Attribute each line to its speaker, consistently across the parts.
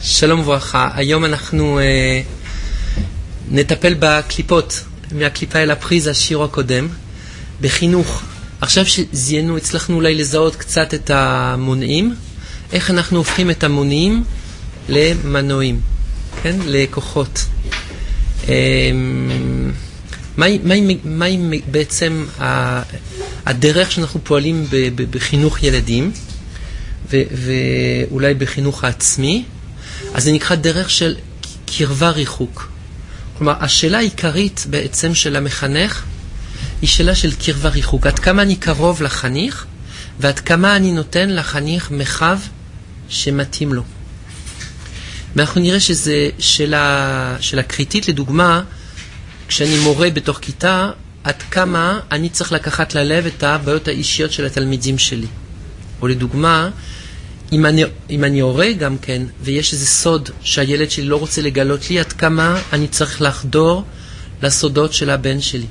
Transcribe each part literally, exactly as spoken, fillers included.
Speaker 1: שלום וברכה. היום אנחנו אה, נטפל בקליפות, מהקליפה אל הפריז, השיעור הקודם, בחינוך. עכשיו שזיינו, הצלחנו אולי לזהות קצת את המונעים, איך אנחנו הופכים את המונעים למנועים, כן? לכוחות. אה, מהי, מהי, מהי בעצם הדרך שאנחנו פועלים בחינוך ילדים, ו, ואולי בחינוך העצמי? אז זה נקרא דרך של קרבה ריחוק. כלומר, השאלה העיקרית בעצם של המחנך היא שאלה של קרבה ריחוק. עד כמה אני קרוב לחניך, ועד כמה אני נותן לחניך מרחב שמתאים לו. ואנחנו נראה שזה שאלה, שאלה קריטית. לדוגמה, כשאני מורה בתוך כיתה, עד כמה אני צריך לקחת ללב את הבעיות האישיות של התלמידים שלי. או לדוגמה, אם אני, אם אני הורה גם כן, ויש איזה סוד שהילד שלי לא רוצה לגלות לי, עד כמה אני צריך לחדור לסודות של הבן שלי.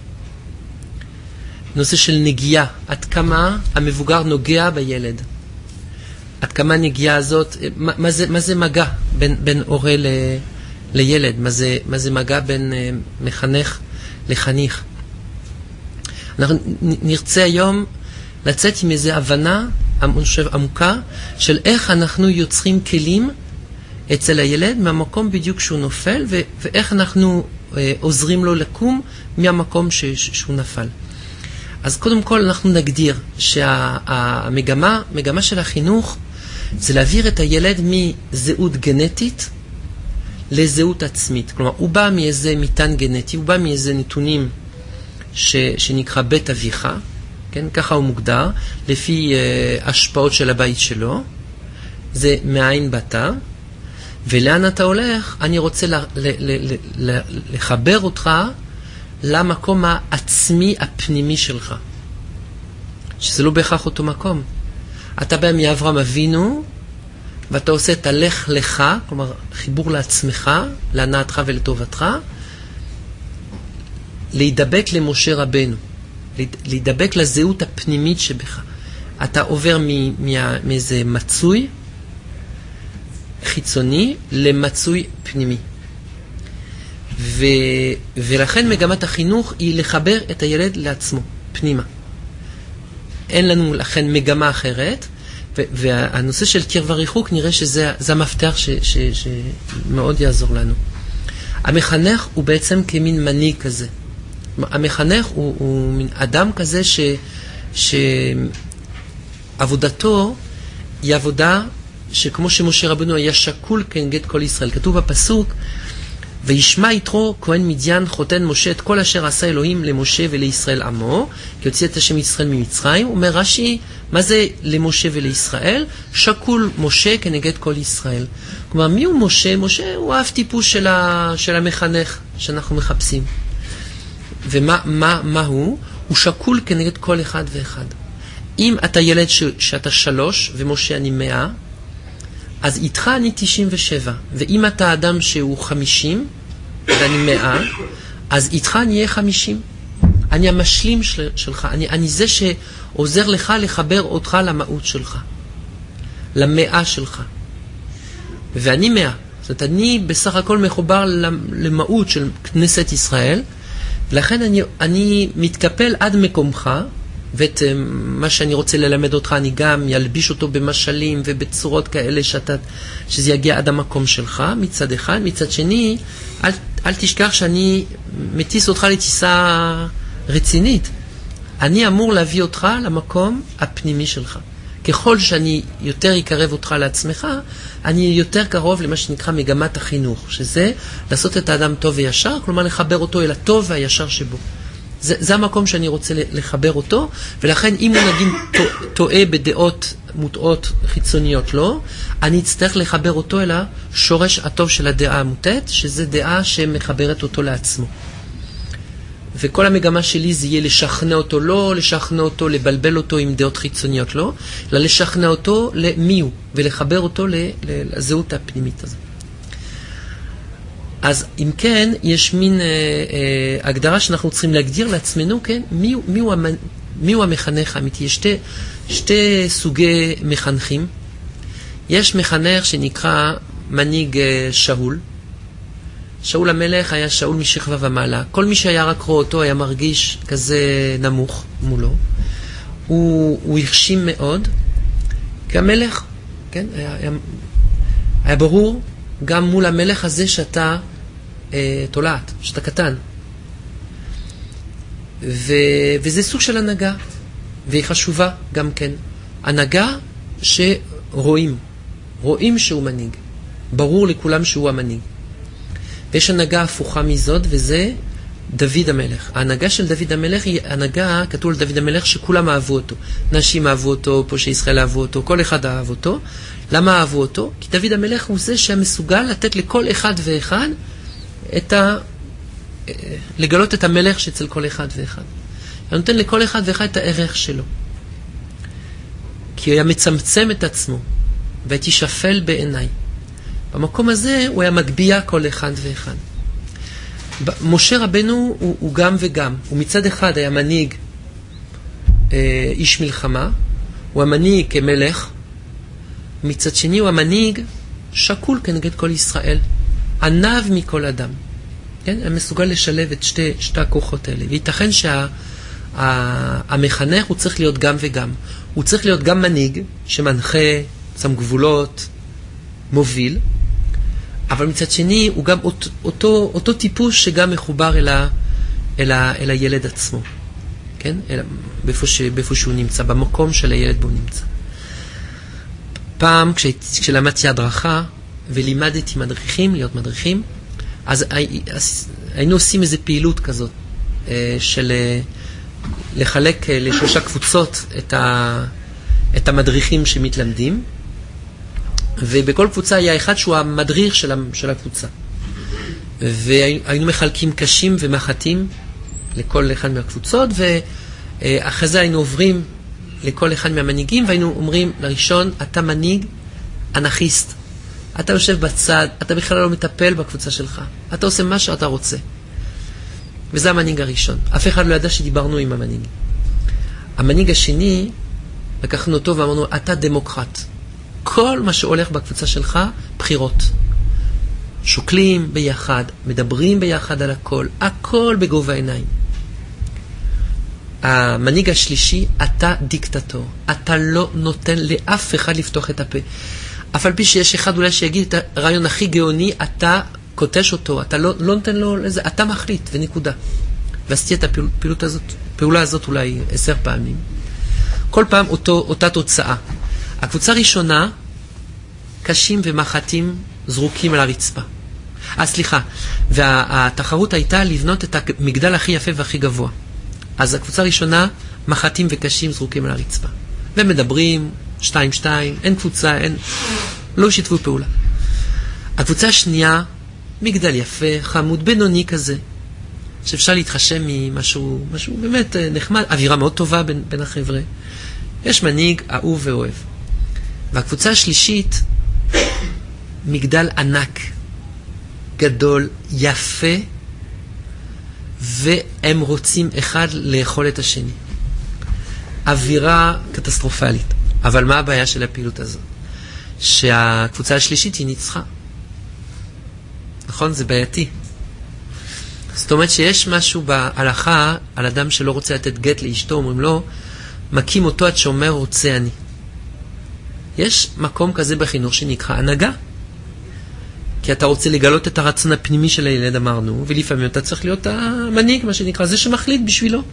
Speaker 1: נושא של נגיעה, עד כמה המבוגר נוגע בילד. עד כמה הנגיעה הזאת, מה, מה, זה, מה זה מגע בין, בין הורה ל, לילד? מה זה, מה זה מגע בין uh, מחנך לחניך? אנחנו נרצה היום לצאת עם איזו הבנה עמוקה של איך אנחנו יוצרים כלים אצל הילד מהמקום בדיוק שהוא נופל, ו- ואיך אנחנו אה, עוזרים לו לקום מהמקום ש- שהוא נפל. אז קודם כל אנחנו נגדיר שהמגמה, מגמה של החינוך זה להעביר את הילד מזהות גנטית לזהות עצמית. כלומר, הוא בא מאיזה מטען גנטי, הוא בא מאיזה נתונים ש- שנקרא בית אביך, כן, ככה הוא מוגדר, לפי uh, השפעות של הבית שלו. זה מאין באת, ולאן אתה הולך? אני רוצה ל- ל- ל- ל- לחבר אותך למקום העצמי הפנימי שלך, שזה לא בהכרח אותו מקום. אתה בא מאברהם אבינו, ואתה עושה את הלך לך, כלומר חיבור לעצמך, להנאתך ולטובתך, להידבק למשה רבנו, להידבק לזהות הפנימית שבך. אתה עובר מאיזה מצוי חיצוני למצוי פנימי. ו, ולכן מגמת החינוך היא לחבר את הילד לעצמו, פנימה. אין לנו לכן מגמה אחרת, ו, והנושא של קרבה ריחוק נראה שזה זה המפתח ש, ש, שמאוד יעזור לנו. המחנך הוא בעצם כמין מנהיג כזה. המחנך הוא, הוא מין אדם כזה ש, שעבודתו היא עבודה שכמו שמשה רבנו היה שקול כנגד כל ישראל. כתוב בפסוק, וישמע יתרו כהן מדיין חותן משה את כל אשר עשה אלוהים למשה ולישראל עמו, כי הוציא את השם ישראל ממצרים. אומר רש"י, מה זה למשה ולישראל? שקול משה כנגד כל ישראל. כלומר, מי הוא משה? משה הוא אף טיפוס של, ה, של המחנך שאנחנו מחפשים. ומה מה, מה הוא? הוא שקול כנגד כל אחד ואחד. אם אתה ילד ש, שאתה שלוש ומשה אני מאה, אז איתך אני תשעים ושבע. ואם אתה אדם שהוא חמישים ואני מאה, אז איתך אני אהיה חמישים. אני המשלים של, שלך. אני, אני זה שעוזר לך לחבר אותך למהות שלך, למאה שלך. ואני מאה. זאת אומרת, אני בסך הכל מחובר למהות של כנסת ישראל, לכן אני, אני מתקפל עד מקומך, ואת מה שאני רוצה ללמד אותך אני גם ילביש אותו במשלים ובצורות כאלה שאתה, שזה יגיע עד המקום שלך מצד אחד. מצד שני, אל, אל תשכח שאני מטיס אותך לטיסה רצינית. אני אמור להביא אותך למקום הפנימי שלך. ככל שאני יותר יקרב אותך לעצמך, אני יותר קרוב למה שנקרא מגמת החינוך, שזה לעשות את האדם טוב וישר, כלומר לחבר אותו אל הטוב והישר שבו. זה, זה המקום שאני רוצה לחבר אותו, ולכן אם הוא נגיד טועה בדעות מוטעות חיצוניות לא, אני אצטרך לחבר אותו אל השורש הטוב של הדעה המוטעת, שזה דעה שמחברת אותו לעצמו. וכל המגמה שלי זה יהיה לשכנע אותו לא, לשכנע אותו, לבלבל אותו עם דעות חיצוניות לא, אלא לשכנע אותו למי הוא, ולחבר אותו לזהות הפנימית הזאת. אז אם כן, יש מין אה, אה, הגדרה שאנחנו צריכים להגדיר לעצמנו, כן? מי, מי, הוא, מי הוא המחנך האמיתי? יש שתי, שתי סוגי מחנכים. יש מחנך שנקרא מנהיג שאול. שאול המלך היה שאול משכבה ומעלה. כל מי שהיה רק רואה אותו היה מרגיש כזה נמוך מולו. הוא, הוא הרשים מאוד, כי המלך, כן, היה, היה, היה ברור גם מול המלך הזה שאתה אה, תולעת, שאתה קטן. ו, וזה סוג של הנהגה, והיא חשובה גם כן. הנהגה שרואים, רואים שהוא מנהיג. ברור לכולם שהוא המנהיג. ויש הנהגה הפוכה מזאת, וזה דוד המלך. ההנהגה של דוד המלך היא הנהגה, כתוב על דוד המלך, שכולם אהבו אותו. נשים אהבו אותו, פושעי ישראל אהבו אותו, כל אחד אהב אותו. למה אהבו אותו? כי דוד המלך הוא זה שמסוגל לתת לכל אחד ואחד את ה... לגלות את המלך שאצל כל אחד ואחד. הוא נותן לכל אחד ואחד את הערך שלו. כי הוא היה מצמצם את עצמו, והייתי שפל בעיניי. במקום הזה הוא היה מגביע כל אחד ואחד. משה רבנו הוא, הוא גם וגם. הוא מצד אחד היה מנהיג אה, איש מלחמה, הוא המנהיג כמלך, מצד שני הוא המנהיג שקול כנגד כל ישראל, ענב מכל אדם. כן? הוא מסוגל לשלב את שתי, שתי הכוחות האלה. וייתכן שהמחנך הוא צריך להיות גם וגם. הוא צריך להיות גם מנהיג שמנחה, שם גבולות, מוביל, אבל מצד שני הוא גם אותו, אותו, אותו טיפוס שגם מחובר אל, ה, אל, ה, אל הילד עצמו, כן? אל, באיפה, ש, באיפה שהוא נמצא, במקום של הילד בו נמצא. פעם כש, כשלמדתי הדרכה ולימדתי מדריכים, להיות מדריכים, אז, אז היינו עושים איזו פעילות כזאת, של לחלק לשלושה קבוצות את, ה, את המדריכים שמתלמדים, ובכל קבוצה היה אחד שהוא המדריך של, של הקבוצה. והיינו מחלקים קשים ומחתים לכל אחד מהקבוצות, ואחרי זה היינו עוברים לכל אחד מהמנהיגים, והיינו אומרים לראשון, אתה מנהיג אנכיסט. אתה יושב בצד, אתה בכלל לא מטפל בקבוצה שלך. אתה עושה מה שאתה רוצה. וזה המנהיג הראשון. אף אחד לא ידע שדיברנו עם המנהיג. המנהיג השני, לקחנו אותו ואמרנו, אתה דמוקרט. כל מה שהולך בקבוצה שלך, בחירות. שוקלים ביחד, מדברים ביחד על הכל, הכל בגובה העיניים. המנהיג השלישי, אתה דיקטטור. אתה לא נותן לאף אחד לפתוח את הפה. אף על פי שיש אחד אולי שיגיד את הרעיון הכי גאוני, אתה קוטש אותו, אתה לא, לא נותן לו לזה, אתה מחליט, ונקודה. ועשיתי את הפעילות הזאת, הפעולה הזאת אולי עשר פעמים. כל פעם אותו, אותה תוצאה. הקבוצה הראשונה, קשים ומחתים זרוקים על הרצפה. אה, סליחה. והתחרות הייתה לבנות את המגדל הכי יפה והכי גבוה. אז הקבוצה הראשונה, מחתים וקשים זרוקים על הרצפה. ומדברים, שתיים שתיים, אין קבוצה, אין... לא שיתפו פעולה. הקבוצה השנייה, מגדל יפה, חמוד, בינוני כזה, שאפשר להתחשם ממשהו, משהו באמת נחמד, אווירה מאוד טובה בין, בין החבר'ה. יש מנהיג, אהוב ואוהב. והקבוצה השלישית, מגדל ענק, גדול, יפה, והם רוצים אחד לאכול את השני. אווירה קטסטרופלית. אבל מה הבעיה של הפעילות הזאת? שהקבוצה השלישית היא ניצחה. נכון? זה בעייתי. זאת אומרת שיש משהו בהלכה על אדם שלא רוצה לתת גט לאשתו, אומרים לו, מקים אותו עד שאומר רוצה אני. יש מקום כזה בחינוך שנקרא הנהגה. כי אתה רוצה לגלות את הרצון הפנימי של הילד, אמרנו, ולפעמים אתה צריך להיות המנהיג, מה שנקרא, זה שמחליט בשבילו.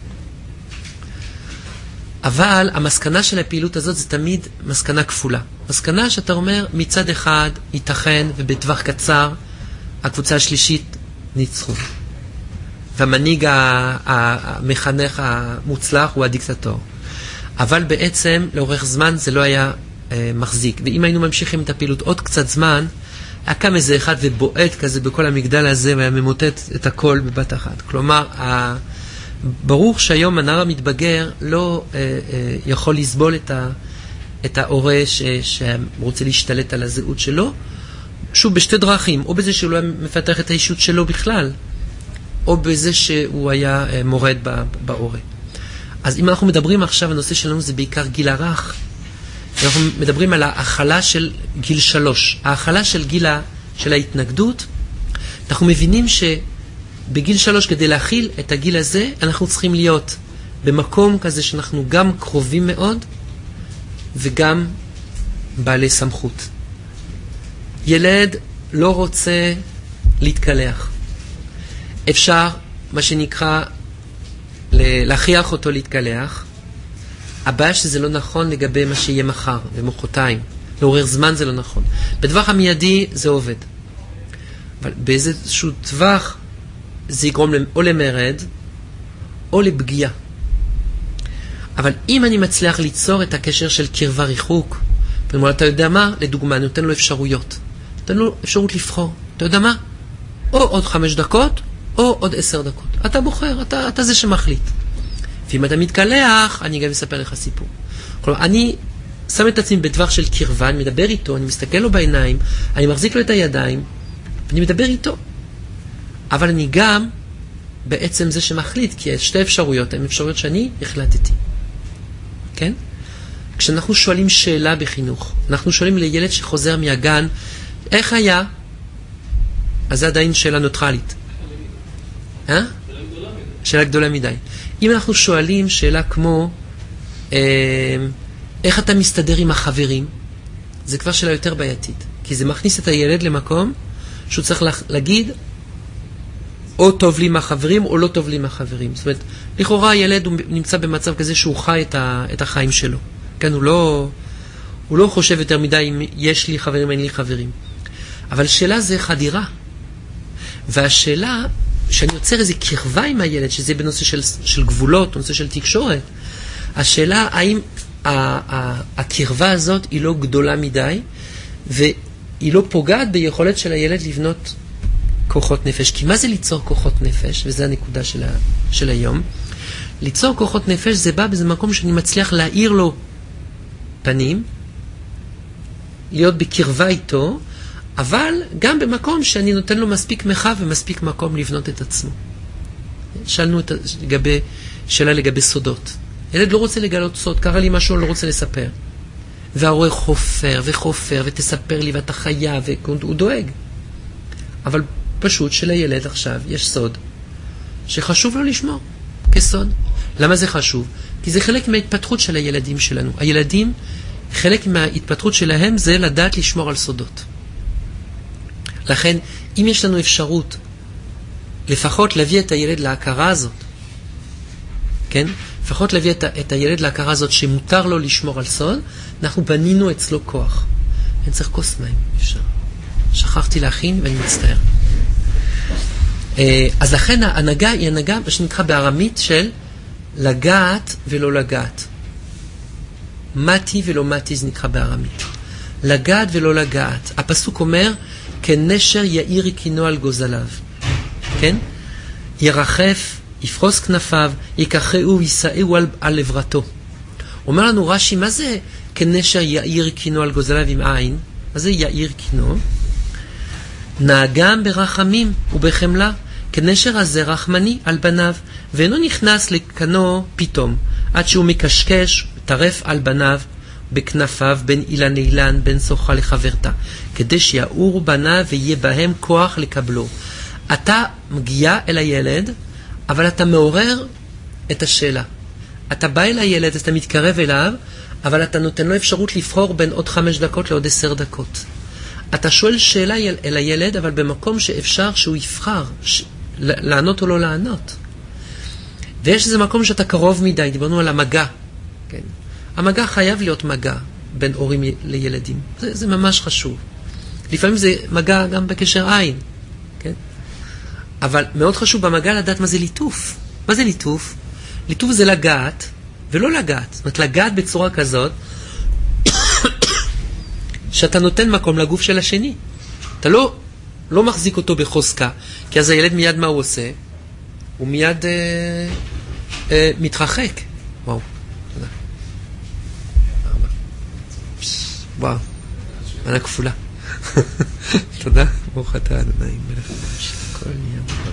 Speaker 1: אבל המסקנה של הפעילות הזאת זה תמיד מסקנה כפולה. מסקנה שאתה אומר, מצד אחד ייתכן ובטווח קצר הקבוצה השלישית ניצחו. והמנהיג המחנך המוצלח הוא הדיקטטור. אבל בעצם לאורך זמן זה לא היה אה, מחזיק. ואם היינו ממשיכים את הפעילות עוד קצת זמן, היה קם איזה אחד ובועט כזה בכל המגדל הזה והיה ממוטט את הכל בבת אחת. כלומר, ה... ברור שהיום הנער המתבגר לא אה, אה, יכול לסבול את, ה, את ההורה ש, שרוצה להשתלט על הזהות שלו, שוב בשתי דרכים, או בזה שהוא לא מפתח את האישות שלו בכלל, או בזה שהוא היה אה, מורד ב, בהורה. אז אם אנחנו מדברים עכשיו, הנושא שלנו זה בעיקר גיל הרך, אנחנו מדברים על ההאכלה של גיל שלוש. ההאכלה של גיל של ההתנגדות, אנחנו מבינים שבגיל שלוש, כדי להכיל את הגיל הזה, אנחנו צריכים להיות במקום כזה שאנחנו גם קרובים מאוד, וגם בעלי סמכות. ילד לא רוצה להתקלח. אפשר, מה שנקרא, להכריח אותו להתקלח. הבעיה שזה לא נכון לגבי מה שיהיה מחר ומחרתיים. לעורר זמן זה לא נכון. בטווח המיידי זה עובד. אבל באיזשהו טווח זה יגרום או למרד או לפגיעה. אבל אם אני מצליח ליצור את הקשר של קרבה ריחוק, ואומר, אתה יודע מה? לדוגמה, אני נותן לו אפשרויות. נותן לו אפשרות לבחור. אתה יודע מה? או עוד חמש דקות, או עוד עשר דקות. אתה בוחר, אתה, אתה זה שמחליט. ואם אתה מתקלח, אני גם אספר לך סיפור. כלומר, אני שם את עצמי בטווח של קרבה, אני מדבר איתו, אני מסתכל לו בעיניים, אני מחזיק לו את הידיים, ואני מדבר איתו. אבל אני גם בעצם זה שמחליט, כי שתי אפשרויות, הן אפשרויות שאני החלטתי. כן? כשאנחנו שואלים שאלה בחינוך, אנחנו שואלים לילד שחוזר מהגן, איך היה? אז זה עדיין שאלה נוטרלית. אה? שאלה גדולה מדי. אם אנחנו שואלים שאלה כמו, אה, איך אתה מסתדר עם החברים? זה כבר שאלה יותר בעייתית. כי זה מכניס את הילד למקום שהוא צריך להגיד, או טוב לי עם החברים, או לא טוב לי עם החברים. זאת אומרת, לכאורה הילד הוא נמצא במצב כזה שהוא חי את, ה, את החיים שלו. כן, הוא לא, הוא לא חושב יותר מדי אם יש לי חברים, אין לי חברים. אבל שאלה זה חדירה. והשאלה, שאני יוצר איזו קרבה עם הילד, שזה בנושא של, של גבולות, בנושא של תקשורת, השאלה האם ה, ה, הקרבה הזאת היא לא גדולה מדי, והיא לא פוגעת ביכולת של הילד לבנות כוחות נפש. כי מה זה ליצור כוחות נפש? וזו הנקודה של, ה, של היום. ליצור כוחות נפש זה בא באיזה מקום שאני מצליח להאיר לו פנים, להיות בקרבה איתו, אבל גם במקום שאני נותן לו מספיק מרחב ומספיק מקום לבנות את עצמו. שאלנו את לגבי, שאלה לגבי סודות. ילד לא רוצה לגלות סוד, קרה לי משהו, לא רוצה לספר. וההורה חופר וחופר ותספר לי ואתה חייב, והוא דואג. אבל פשוט שלילד עכשיו יש סוד שחשוב לו לשמור כסוד. למה זה חשוב? כי זה חלק מההתפתחות של הילדים שלנו. הילדים, חלק מההתפתחות שלהם זה לדעת לשמור על סודות. לכן, אם יש לנו אפשרות לפחות להביא את הילד להכרה הזאת, כן? לפחות להביא את, את הילד להכרה הזאת שמותר לו לשמור על סוד, אנחנו בנינו אצלו כוח. אני צריך כוס מים, אפשר. שכחתי להכין ואני מצטער. אז לכן ההנהגה היא הנהגה שנקרא בארמית של לגעת ולא לגעת. מתי ולא מתי זה נקרא בארמית. לגעת ולא לגעת. הפסוק אומר, כנשר יאיר קינו על גוזליו. כן? ירחף, יפרוס כנפיו, יקחהו, יישאהו על, על עברתו. אומר לנו רש"י, מה זה כנשר יאיר קינו על גוזליו עם עין? מה זה יאיר קינו? נהגם ברחמים ובחמלה, כנשר הזה רחמני על בניו, ואינו נכנס לקנו פתאום, עד שהוא מקשקש, טרף על בניו, בכנפיו, בין אילן לאילן, בין שוחה לחברתה, כדי שיעור בניו ויהיה בהם כוח לקבלו. אתה מגיע אל הילד, אבל אתה מעורר את השאלה. אתה בא אל הילד, אתה מתקרב אליו, אבל אתה נותן לו אפשרות לבחור בין עוד חמש דקות לעוד עשר דקות. אתה שואל שאלה אל הילד, אבל במקום שאפשר שהוא יבחר, ש... לענות או לא לענות. ויש איזה מקום שאתה קרוב מדי, דיברנו על המגע. כן. המגע חייב להיות מגע בין הורים לילדים. זה, זה ממש חשוב. לפעמים זה מגע גם בקשר עין. כן? אבל מאוד חשוב במגע לדעת מה זה ליטוף. מה זה ליטוף? ליטוף זה לגעת ולא לגעת. זאת אומרת, לגעת בצורה כזאת שאתה נותן מקום לגוף של השני. אתה לא, לא מחזיק אותו בחוזקה, כי אז הילד מיד מה הוא עושה? הוא מיד אה, אה, מתרחק. וואו, תודה. ארבע. וואו, מנה כפולה. תודה. ברוך אתה אדוני מלך העולם שהכל נהיה בדברו.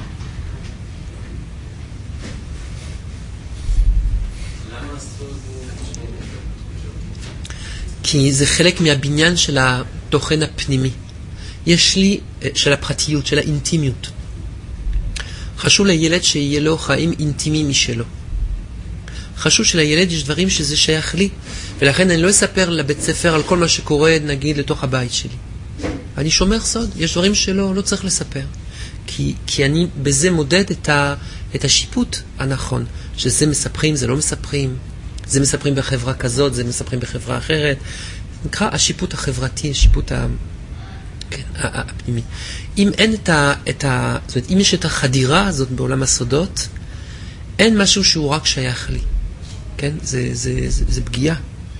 Speaker 1: כי זה חלק מהבניין של התוכן הפנימי. יש לי, של הפרטיות, של האינטימיות. חשוב לילד שיהיה לו חיים אינטימיים משלו. חשוב שלילד יש דברים שזה שייך לי, ולכן אני לא אספר לבית ספר על כל מה שקורה, נגיד, לתוך הבית שלי. אני שומר סוד, יש דברים שלא, לא צריך לספר. כי, כי אני בזה מודד את, ה, את השיפוט הנכון, שזה מספרים, זה לא מספרים, זה מספרים בחברה כזאת, זה מספרים בחברה אחרת. נקרא השיפוט החברתי, השיפוט ה, כן, הפנימי. אם אין את ה, את ה, זאת אומרת, אם יש את החדירה הזאת בעולם הסודות, אין משהו שהוא רק שייך לי. כן? זה, זה, זה, זה פגיעה.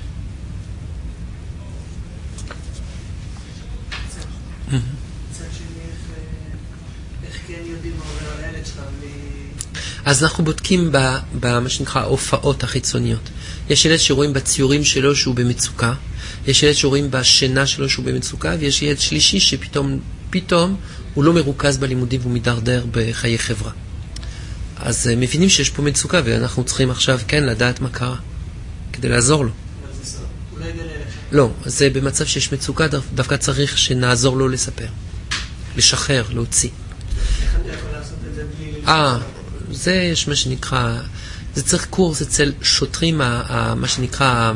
Speaker 1: אז אנחנו בודקים במה שנקרא ההופעות החיצוניות. יש ילד שרואים בציורים שלו שהוא במצוקה, יש ילד שרואים בשינה שלו שהוא במצוקה, ויש ילד שלישי שפתאום פתאום הוא לא מרוכז בלימודים והוא מדרדר בחיי חברה. אז מבינים שיש פה מצוקה, ואנחנו צריכים עכשיו כן לדעת מה קרה, כדי לעזור לו. לא, זה במצב שיש מצוקה, דווקא צריך שנעזור לו לספר, לשחרר, להוציא.
Speaker 2: איך אתה יכול לעשות את זה בלי...
Speaker 1: אה, זה יש מה שנקרא, זה צריך קורס אצל שוטרים, מה שנקרא,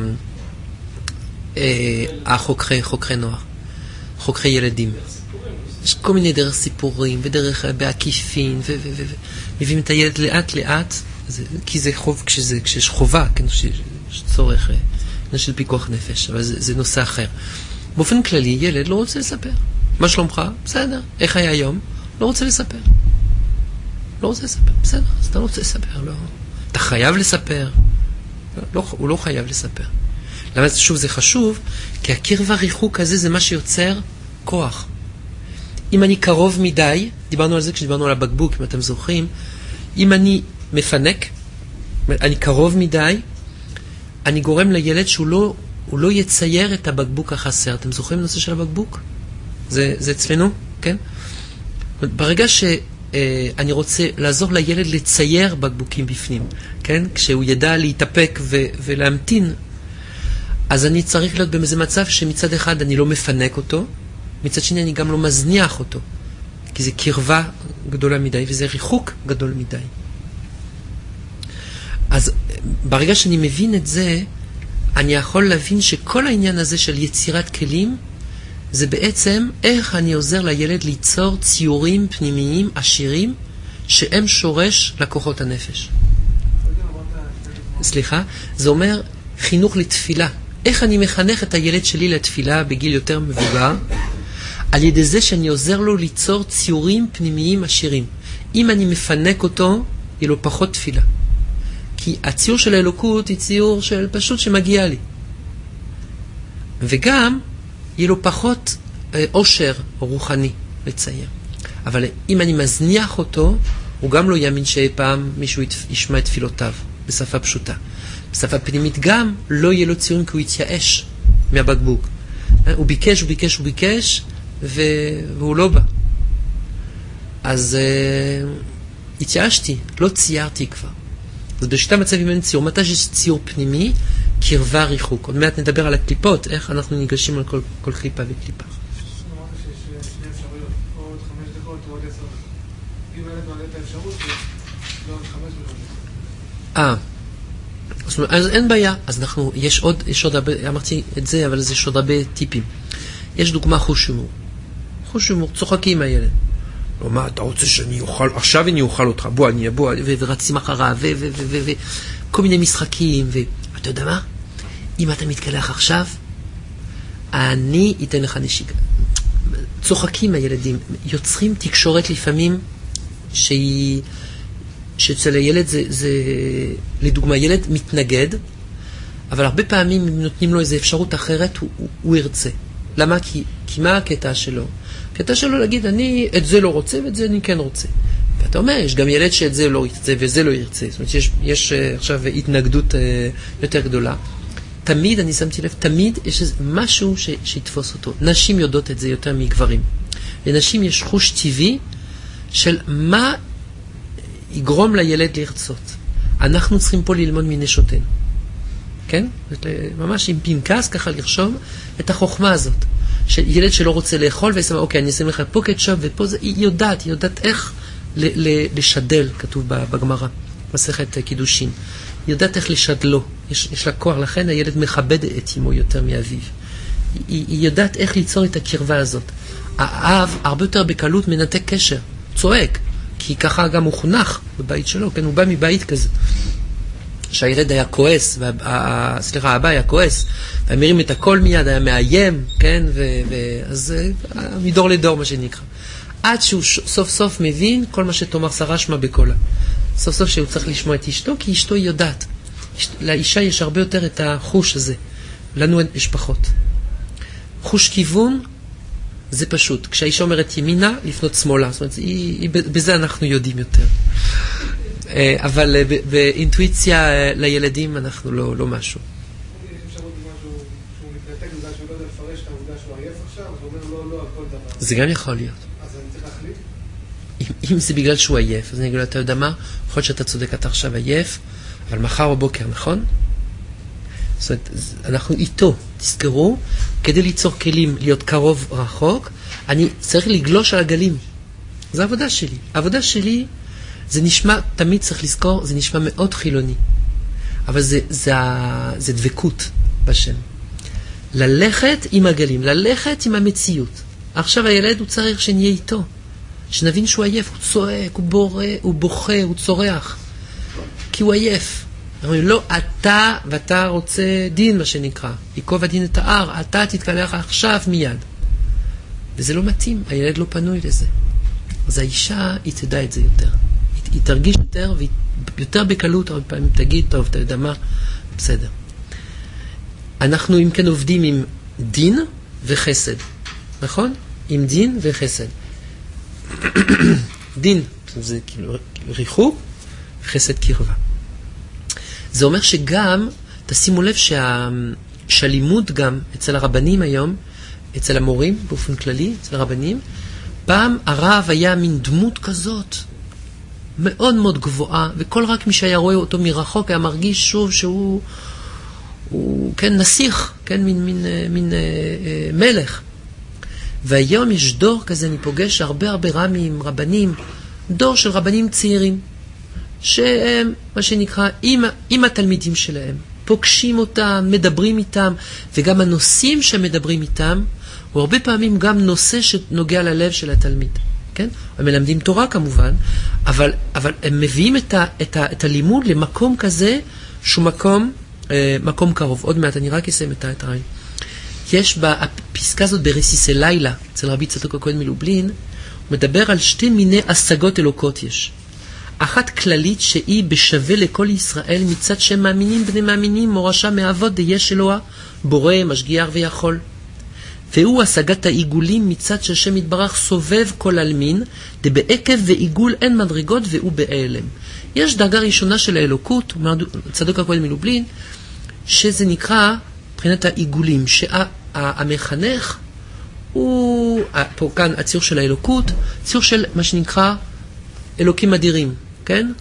Speaker 1: החוקרי, חוקרי נוער, חוקרי ילדים. יש כל מיני דרך סיפורים, ודרך בעקיפין, ומביאים את הילד לאט לאט, כי זה חוב, כשיש חובה, יש צורך של פיקוח נפש, אבל זה נושא אחר. באופן כללי, ילד לא רוצה לספר. מה שלומך? בסדר. איך היה היום? לא רוצה לספר. לא רוצה לספר. בסדר, אז אתה לא רוצה לספר, לא. אתה חייב לספר. לא, הוא לא חייב לספר. למה שוב זה חשוב? כי הקרבה ריחוק הזה זה מה שיוצר כוח. אם אני קרוב מדי, דיברנו על זה כשדיברנו על הבקבוק, אם אתם זוכרים, אם אני מפנק, אני קרוב מדי, אני גורם לילד שהוא לא, הוא לא יצייר את הבקבוק החסר. אתם זוכרים נושא של הבקבוק? זה, זה אצלנו, כן? ברגע שאני רוצה לעזור לילד לצייר בקבוקים בפנים, כן? כשהוא ידע להתאפק ו- ולהמתין, אז אני צריך להיות באיזה מצב שמצד אחד אני לא מפנק אותו, מצד שני אני גם לא מזניח אותו, כי זה קרבה גדולה מדי וזה ריחוק גדול מדי. אז ברגע שאני מבין את זה, אני יכול להבין שכל העניין הזה של יצירת כלים, זה בעצם איך אני עוזר לילד ליצור ציורים פנימיים עשירים, שהם שורש לכוחות הנפש. סליחה, זה אומר חינוך לתפילה. איך אני מחנך את הילד שלי לתפילה בגיל יותר מבוגר? על ידי זה שאני עוזר לו ליצור ציורים פנימיים עשירים. אם אני מפנק אותו, יהיה לו פחות תפילה. כי הציור של האלוקות היא ציור של פשוט שמגיע לי. וגם יהיה לו פחות עושר רוחני לצייר. אבל אם אני מזניח אותו, הוא גם לא יאמין שאי פעם מישהו ישמע את תפילותיו, בשפה פשוטה. בשפה פנימית גם לא יהיה לו ציורים כי הוא יתייאש מהבקבוק. הוא ביקש, הוא ביקש, הוא ביקש, והוא לא בא. אז uh, התייאשתי, לא ציירתי כבר. אז בשתי מצבים אין ציור. מתי יש ציור פנימי, קרבה ריחוק. עוד מעט נדבר על הקליפות, איך אנחנו ניגשים על כל, כל קליפה וקליפה.
Speaker 2: אמרת שיש שני אפשרויות, או עוד חמש דקות או עוד עשר דקות. אם ילד מעלה את האפשרות, לא עוד חמש דקות.
Speaker 1: אה, זאת אומרת, אז אין בעיה. אז אנחנו, יש עוד, יש עוד הרבה, אמרתי את זה, אבל יש עוד הרבה טיפים. יש דוגמה חוש הומור. חוש הומור, צוחקים הילד. לא, מה, אתה רוצה שאני אוכל, עכשיו אני אוכל אותך, בוא, אני אבוא, ורצים אחריו, ו, ו, ו, ו, ו, כל מיני משחקים, ואתה יודע מה? אם אתה מתקלח עכשיו, אני אתן לך נשיקה. צוחקים הילדים, יוצרים תקשורת לפעמים, שהיא, שאצל הילד זה, זה, לדוגמה, ילד מתנגד, אבל הרבה פעמים אם נותנים לו איזו אפשרות אחרת, הוא, הוא, הוא ירצה. למה? כי, כי מה הקטע שלו? הקטע שלו להגיד, אני את זה לא רוצה ואת זה אני כן רוצה. ואתה אומר, יש גם ילד שאת זה לא ירצה וזה לא ירצה. זאת אומרת, יש, יש עכשיו התנגדות יותר גדולה. תמיד, אני שמתי לב, תמיד יש משהו ש, שיתפוס אותו. נשים יודעות את זה יותר מגברים. לנשים יש חוש טבעי של מה יגרום לילד לרצות. אנחנו צריכים פה ללמוד מנשותינו. כן? ממש עם פנקס ככה לרשום את החוכמה הזאת. שילד שלא רוצה לאכול, ויש למה, אוקיי, אני אשים לך פה קטשופ, ופה זה, היא יודעת, היא יודעת איך ל- ל- לשדל, כתוב בגמרא, מסכת קידושין. היא יודעת איך לשדלו, יש, יש לה כוח, לכן הילד מכבד את אמו יותר מאביו. היא, היא יודעת איך ליצור את הקרבה הזאת. האב הרבה יותר בקלות מנתק קשר, צועק, כי ככה גם הוא חונך בבית שלו, כן, הוא בא מבית כזה. שהילד היה כועס, וה, סליחה, האבא היה כועס, והמירים את הכל מיד, היה מאיים, כן, ו, ו, אז מדור לדור מה שנקרא. עד שהוא סוף סוף מבין כל מה שתאמר שרה שמה בקולה. סוף סוף שהוא צריך לשמוע את אשתו, כי אשתו היא יודעת. לאישה יש הרבה יותר את החוש הזה, לנו יש פחות. חוש כיוון זה פשוט. כשהאישה אומרת ימינה, לפנות שמאלה. זאת אומרת, היא, היא, בזה אנחנו יודעים יותר. אבל באינטואיציה לילדים אנחנו לא, לא משהו.
Speaker 2: יש אפשרות משהו שהוא מתנתק בגלל שהוא לא יודע לפרש את העובדה שהוא עייף עכשיו, אז הוא אומר לא, לא, על כל דבר.
Speaker 1: זה גם יכול להיות.
Speaker 2: אז אני צריך להחליט?
Speaker 1: אם, אם זה בגלל שהוא עייף, אז אני אגיד לו, אתה יודע מה? יכול להיות שאתה צודק, אתה עכשיו עייף, אבל מחר בבוקר, נכון? זאת אומרת, אנחנו איתו, תזכרו, כדי ליצור כלים, להיות קרוב רחוק, אני צריך לגלוש על הגלים. זו העבודה שלי. העבודה שלי, זה נשמע, תמיד צריך לזכור, זה נשמע מאוד חילוני. אבל זה, זה, זה דבקות בשם. ללכת עם הגלים, ללכת עם המציאות. עכשיו הילד הוא צריך שנהיה איתו. שנבין שהוא עייף, הוא צועק, הוא בורא, הוא בוכה, הוא צורח. כי הוא עייף. אומרים, לא, אתה ואתה רוצה דין, מה שנקרא. ייקוב הדין את ההר, אתה תתקלח עכשיו מיד. וזה לא מתאים, הילד לא פנוי לזה. אז האישה, היא תדע את זה יותר. היא, היא תרגיש יותר, ויותר בקלות, הרבה פעמים תגיד, טוב, אתה יודע מה, בסדר. אנחנו, אם כן, עובדים עם דין וחסד. נכון? עם דין וחסד. דין, זה כאילו ריחוק, חסד קרבה. זה אומר שגם, תשימו לב שה, שהלימוד גם אצל הרבנים היום, אצל המורים באופן כללי, אצל הרבנים, פעם הרב היה מין דמות כזאת, מאוד מאוד גבוהה, וכל רק מי שהיה רואה אותו מרחוק היה מרגיש שוב שהוא, הוא, כן, נסיך, כן, מין, מין, מין אה, אה, מלך. והיום יש דור כזה, אני פוגש הרבה הרבה רמים, רבנים, דור של רבנים צעירים, שהם, מה שנקרא, עם, עם התלמידים שלהם, פוגשים אותם, מדברים איתם, וגם הנושאים שמדברים איתם, הוא הרבה פעמים גם נושא שנוגע ללב של התלמיד. כן? הם מלמדים תורה כמובן, אבל, אבל הם מביאים את, ה, את, ה, את הלימוד למקום כזה, שהוא מקום, אה, מקום קרוב. עוד מעט, אני רק אסיים את הרעיון. יש בפסקה הזאת ברסיסי לילה, אצל רבי צדוק הכהן מלובלין, הוא מדבר על שתי מיני השגות אלוקות יש. אחת כללית שהיא בשווה לכל ישראל מצד שהם מאמינים בני מאמינים מורשה מאבות דיש אלוה בורא משגיח ויכול. והוא השגת העיגולים מצד שהשם יתברך סובב כל אלמין דבעקב ועיגול אין מדרגות והוא בהיעלם. יש דרגה ראשונה של האלוקות, אומר צדוק הכהן מלובלין, שזה נקרא מבחינת העיגולים, שהמחנך הוא, פה כאן הציור של האלוקות, ציור של מה שנקרא אלוקים אדירים, כן?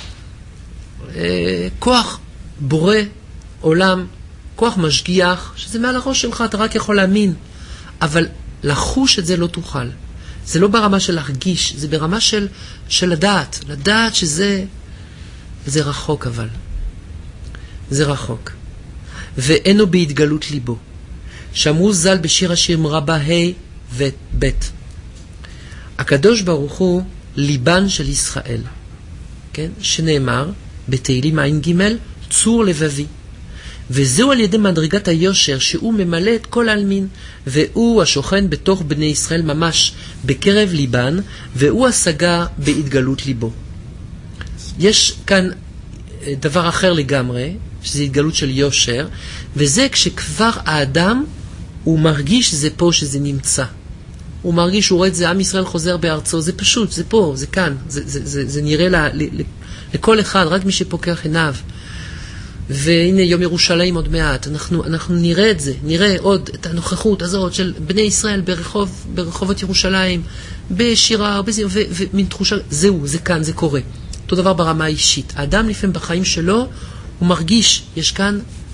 Speaker 1: כוח בורא עולם, כוח משגיח, שזה מעל הראש שלך, אתה רק יכול להאמין, אבל לחוש את זה לא תוכל. זה לא ברמה של להרגיש, זה ברמה של, של לדעת, לדעת שזה, זה רחוק אבל. זה רחוק. ואינו בהתגלות ליבו. שאמרו ז"ל בשיר השירים רבה ה' וב'. הקדוש ברוך הוא ליבן של ישראל, כן? שנאמר בתהילים עין ג' צור לבבי. וזהו על ידי מדרגת היושר שהוא ממלא את כל העלמין, והוא השוכן בתוך בני ישראל ממש בקרב ליבן, והוא השגה בהתגלות ליבו. יש כאן דבר אחר לגמרי, שזה התגלות של יושר, וזה כשכבר האדם הוא מרגיש שזה פה, שזה נמצא. הוא מרגיש, הוא רואה את זה, עם ישראל חוזר בארצו, זה פשוט, זה פה, זה כאן, זה, זה, זה, זה נראה ל, ל, ל, לכל אחד, רק מי שפוקח עיניו. והנה יום ירושלים עוד מעט, אנחנו, אנחנו נראה את זה, נראה עוד את הנוכחות הזאת של בני ישראל ברחוב, ברחובות ירושלים, בשירה, בזה, ו, ומין תחושה, זהו, זה כאן, זה קורה. אותו דבר ברמה האישית. האדם לפעמים בחיים שלו, הוא מרגיש, יש כאן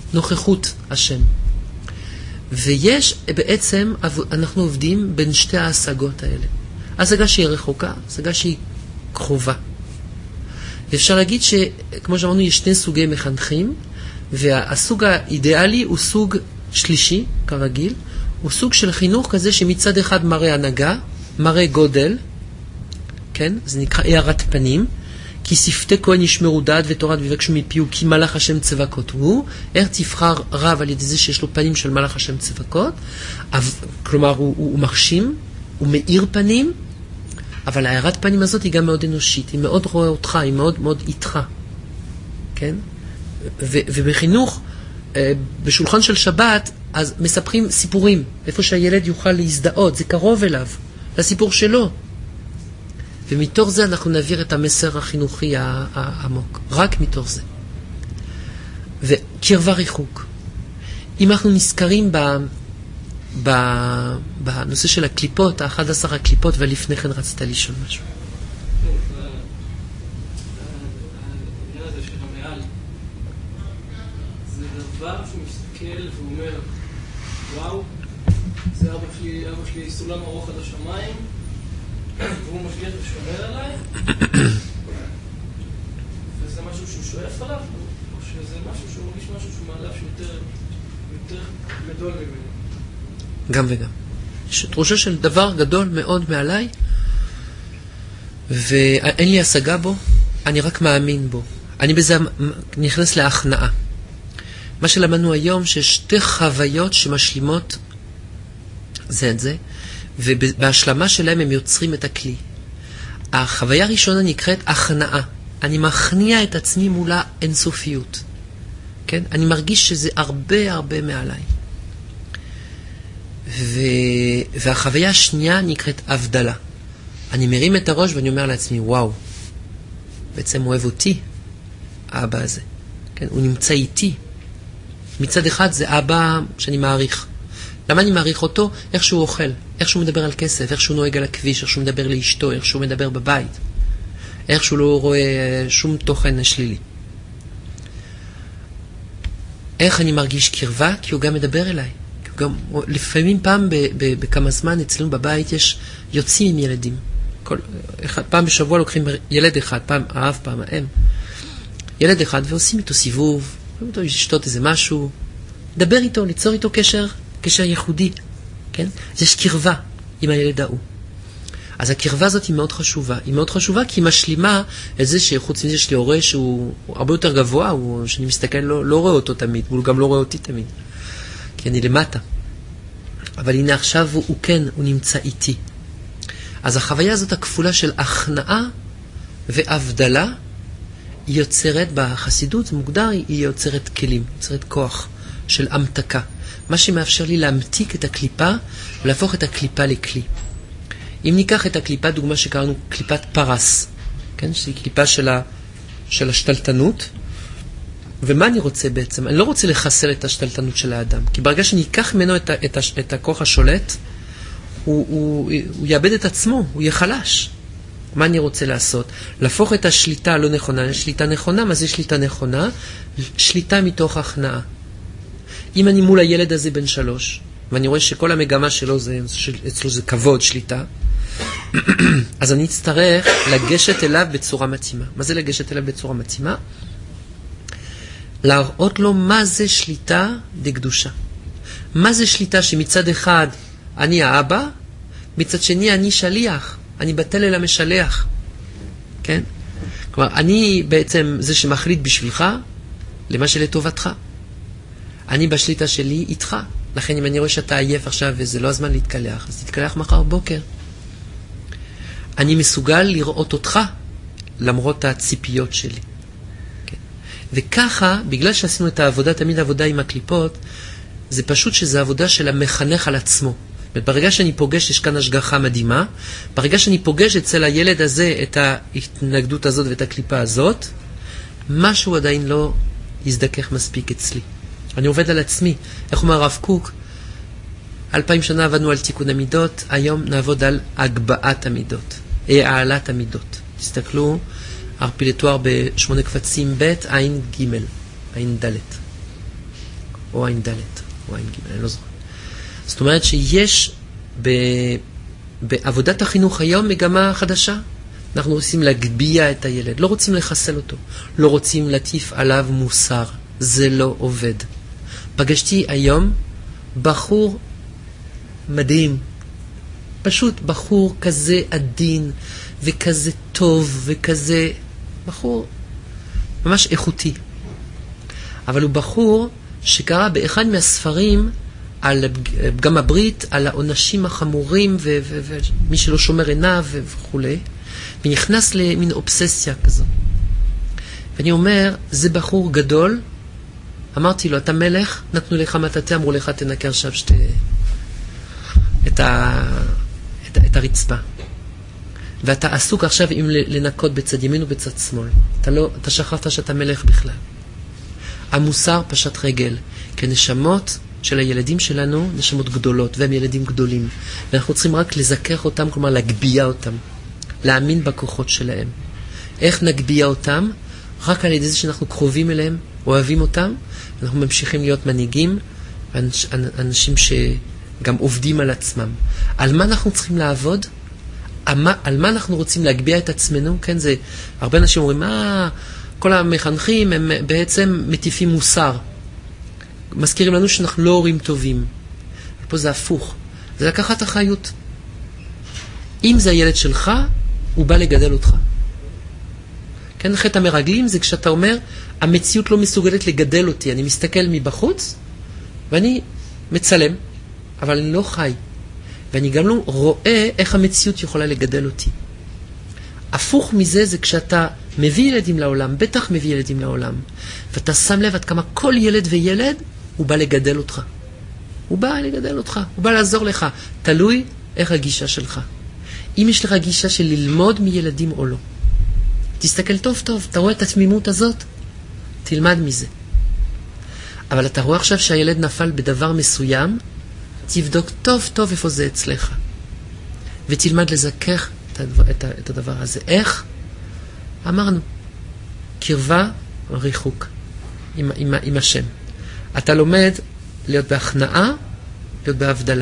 Speaker 1: נוכחות השם. ויש, בעצם, אנחנו עובדים בין שתי ההשגות האלה. השגה שהיא רחוקה, השגה שהיא קרובה. ואפשר להגיד שכמו שאמרנו, יש שני סוגי מחנכים, והסוג האידיאלי הוא סוג שלישי, כרגיל, הוא סוג של חינוך כזה שמצד אחד מראה הנהגה, מראה גודל, כן? זה נקרא הארת פנים, כי שפתי כהן ישמרו דעת ותורת ויבקשו מפיהו, כי מלאך השם צבקות הוא. איך תבחר רב על ידי זה שיש לו פנים של מלאך השם צבקות? כלומר, הוא, הוא, הוא מרשים, הוא מאיר פנים, אבל הארת פנים הזאת היא גם מאוד אנושית, היא מאוד רואה אותך, היא מאוד מאוד איתך. כן? ו, ובחינוך, בשולחן של שבת, אז מספרים סיפורים, איפה שהילד יוכל להזדהות, זה קרוב אליו, לסיפור שלו. ומתוך זה אנחנו נעביר את המסר החינוכי העמוק. רק מתוך זה. וקרבה ריחוק. אם אנחנו נזכרים ב, ב, בנושא של הקליפות, ה-אחת עשרה הקליפות, ולפני כן רצית לשאול משהו.
Speaker 2: העניין הזה של המעל, זה דבר שהוא מסתכל ואומר, וואו, זה אבא שלי, אבא שלי סולם ארוך עד השמיים, והוא משגיח ושומר עליי, וזה משהו שהוא שואף עליו, או שזה משהו שהוא מרגיש משהו שהוא מעליו שיותר יותר גדול ממנו?
Speaker 1: גם וגם. יש תחושה של דבר גדול מאוד מעליי, ואין לי השגה בו, אני רק מאמין בו. אני בזה נכנס להכנעה. מה שלמדנו היום, שיש שתי חוויות שמשלימות זה את זה, ובהשלמה שלהם הם יוצרים את הכלי. החוויה הראשונה נקראת הכנעה. אני מכניע את עצמי מולה אינסופיות. כן? אני מרגיש שזה הרבה הרבה מעליי. ו... והחוויה השנייה נקראת הבדלה. אני מרים את הראש ואני אומר לעצמי, וואו, בעצם הוא אוהב אותי, האבא הזה. כן? הוא נמצא איתי. מצד אחד זה אבא שאני מעריך. למה אני מעריך אותו? איך שהוא אוכל, איך שהוא מדבר על כסף, איך שהוא נוהג על הכביש, איך שהוא מדבר לאשתו, איך שהוא מדבר בבית, איך שהוא לא רואה שום תוכן שלילי. איך אני מרגיש קרבה? כי הוא גם מדבר אליי. גם, לפעמים פעם ב, ב, בכמה זמן אצלנו בבית יש יוצאים עם ילדים. כל, אחד, פעם בשבוע לוקחים ילד אחד, פעם האב, פעם האם. ילד אחד ועושים איתו סיבוב, אותו לשתות איזה משהו, לדבר איתו, ליצור איתו קשר, קשר ייחודי, כן? יש קרבה עם הילד ההוא. אז הקרבה הזאת היא מאוד חשובה. היא מאוד חשובה כי היא משלימה את זה שחוץ מזה יש לי הורה שהוא הרבה יותר גבוה, הוא, שאני מסתכל, לא, לא רואה אותו תמיד, והוא גם לא רואה אותי תמיד. כי אני למטה. אבל הנה עכשיו הוא, הוא כן, הוא נמצא איתי. אז החוויה הזאת הכפולה של הכנעה והבדלה, היא יוצרת בחסידות, זה מוגדר, היא יוצרת כלים, יוצרת כוח של המתקה. מה שמאפשר לי להמתיק את הקליפה ולהפוך את הקליפה לכלי. אם ניקח את הקליפה, דוגמה שקראנו קליפת פרס, כן? שהיא קליפה של, ה, של השתלטנות, ומה אני רוצה בעצם? אני לא רוצה לחסל את השתלטנות של האדם, כי ברגע שאני אקח ממנו את, ה, את, ה, את הכוח השולט, הוא, הוא, הוא יאבד את עצמו, הוא יהיה חלש. מה אני רוצה לעשות? להפוך את השליטה הלא נכונה לשליטה נכונה. מה זה שליטה נכונה? שליטה מתוך הכנעה. אם אני מול הילד הזה בן שלוש, ואני רואה שכל המגמה שלו זה, אצלו זה כבוד, שליטה, אז אני אצטרך לגשת אליו בצורה מתאימה. מה זה לגשת אליו בצורה מתאימה? להראות לו מה זה שליטה דקדושה. מה זה שליטה שמצד אחד אני האבא, מצד שני אני שליח, אני בטל אל המשלח. כן? כלומר, אני בעצם זה שמחליט בשבילך למה שלטובתך. אני בשליטה שלי איתך. לכן אם אני רואה שאתה עייף עכשיו וזה לא הזמן להתקלח, אז תתקלח מחר בוקר. אני מסוגל לראות אותך למרות הציפיות שלי. כן. וככה, בגלל שעשינו את העבודה, תמיד העבודה עם הקליפות, זה פשוט שזה עבודה של המחנך על עצמו. ברגע שאני פוגש, יש כאן השגחה מדהימה, ברגע שאני פוגש אצל הילד הזה את ההתנגדות הזאת ואת הקליפה הזאת, משהו עדיין לא יזדכך מספיק אצלי. אני עובד על עצמי. איך אומר הרב קוק? אלפיים שנה עבדנו על תיקון המידות, היום נעבוד על הגבהת המידות, העלת המידות. תסתכלו, הרפילטואר בשמונה קבצים ב' עין ג' עין ד'. או עין ד' או עין ג', אני לא זוכר. זאת אומרת שיש ב... בעבודת החינוך היום מגמה חדשה. אנחנו רוצים להגביע את הילד, לא רוצים לחסל אותו, לא רוצים להטיף עליו מוסר. זה לא עובד. פגשתי היום בחור מדהים, פשוט בחור כזה עדין וכזה טוב וכזה בחור ממש איכותי. אבל הוא בחור שקרא באחד מהספרים על פגם הברית, על העונשים החמורים ומי שלא שומר עיניו וכו', ונכנס למין אובססיה כזו. ואני אומר, זה בחור גדול. אמרתי לו, אתה מלך, נתנו לך מטאטא, אמרו לך, תנקה עכשיו שת... את, ה... את, ה... את הרצפה. ואתה עסוק עכשיו עם לנקות בצד ימין ובצד שמאל. אתה, לא... אתה שכחת שאתה מלך בכלל. המוסר פשט רגל, כי נשמות של הילדים שלנו, נשמות גדולות, והם ילדים גדולים. ואנחנו צריכים רק לזכך אותם, כלומר להגביע אותם, להאמין בכוחות שלהם. איך נגביע אותם? רק על ידי זה שאנחנו קרובים אליהם, אוהבים אותם, אנחנו ממשיכים להיות מנהיגים, אנש, אנשים שגם עובדים על עצמם. על מה אנחנו צריכים לעבוד? על מה, על מה אנחנו רוצים להגביע את עצמנו? כן, זה, הרבה אנשים אומרים, אה, כל המחנכים הם בעצם מטיפים מוסר. מזכירים לנו שאנחנו לא הורים טובים. פה זה הפוך. זה לקחת אחריות. אם זה הילד שלך, הוא בא לגדל אותך. כן, חטא המרגלים זה כשאתה אומר, המציאות לא מסוגלת לגדל אותי. אני מסתכל מבחוץ, ואני מצלם, אבל אני לא חי. ואני גם לא רואה איך המציאות יכולה לגדל אותי. הפוך מזה זה כשאתה מביא ילדים לעולם, בטח מביא ילדים לעולם, ואתה שם לב עד כמה כל ילד וילד, הוא בא לגדל אותך. הוא בא לגדל אותך, הוא בא לעזור לך. תלוי איך הגישה שלך. אם יש לך גישה של ללמוד מילדים או לא. תסתכל טוב טוב, אתה רואה את התמימות הזאת? תלמד מזה. אבל אתה רואה עכשיו שהילד נפל בדבר מסוים, תבדוק טוב טוב איפה זה אצלך. ותלמד לזכך את הדבר, את הדבר הזה. איך? אמרנו, קרבה ריחוק עם, עם, עם השם. אתה לומד להיות בהכנעה, להיות בהבדלה.